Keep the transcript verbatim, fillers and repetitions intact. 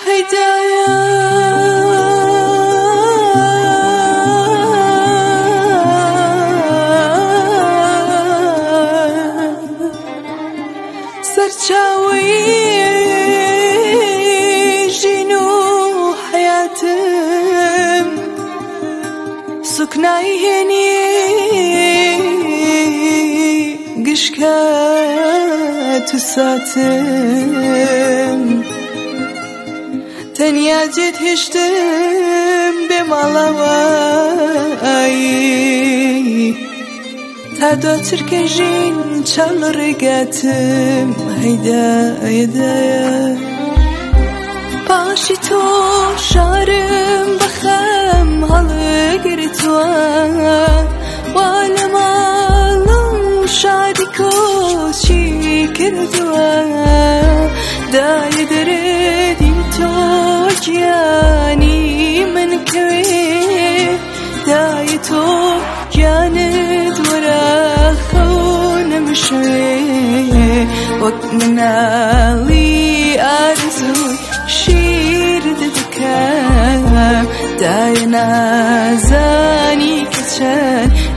هدايا سرچاوي جنو حياتم سكناي هني قشكات وساتم تنيا جيت هشتم بمالاواي تادو تركجين چل رقاتم هيدا هيدا باشي تو شارم بخم هالقرتوا والمالم شادكو شي كردوا داي دردي تو جاني من كوي داي تو جاند ورا خون مشوي وقت من علي أرزو شير دكا داي نازاني كتشان